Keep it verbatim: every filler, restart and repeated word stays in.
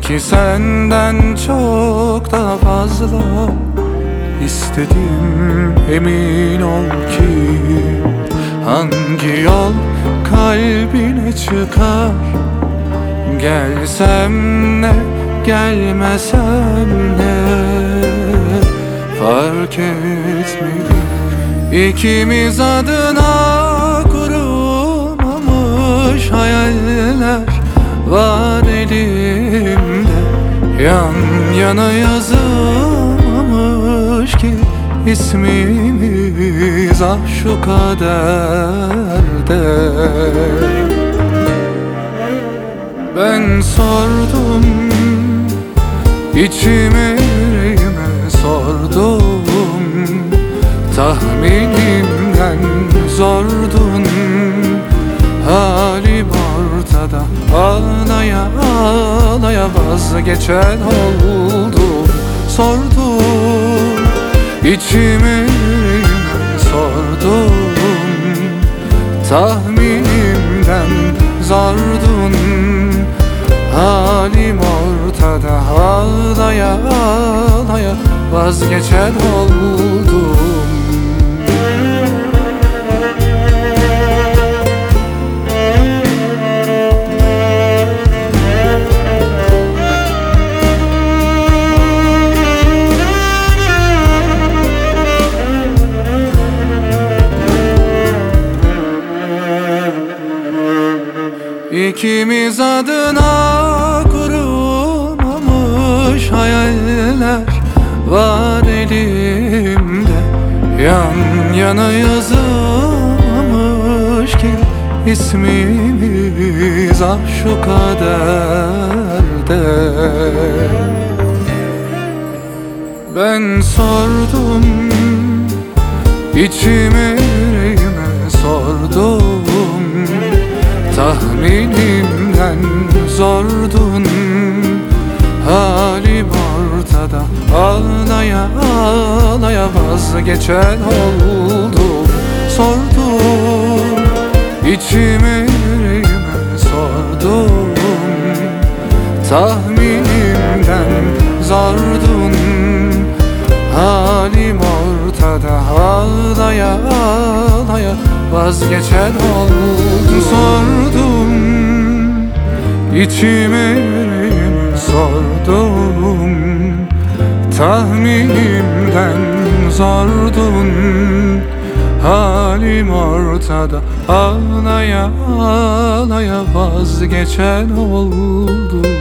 Ki senden çok daha fazla istedim, emin ol ki. Hangi yol kalbine çıkar, gelsem ne gelmesem ne, fark etmedi. İkimiz adına kurulmamış hayaller var elimde, yan yana yazılmamış ki ismimiz, ah şu kaderde. Ben sordum, içime yüreğime sordum, tahminimden zordun. Halim ortada, ağlaya ağlaya vazgeçen oldum. Sordum, içime yüreğime sordum, tahminimden zordun. Halim ortada, ağlaya ağlaya vazgeçen oldum. İkimiz adına kurulmamış hayaller var elimde, yan yana yazılmamış ki ismimiz, ah şu kaderde. Ben sordum, içime yüreğime sordum, tahminimden zordun. Halim ortada, ağlaya ağlaya vazgeçen oldum. Sordum, içime yüreğime sordum, tahminimden zordun. Halim ortada, ağlaya ağlaya vazgeçen oldum. Sordum, içime yüreğime sordum, tahminimden zordun. Halim ortada, ağlaya ağlaya vazgeçen oldum.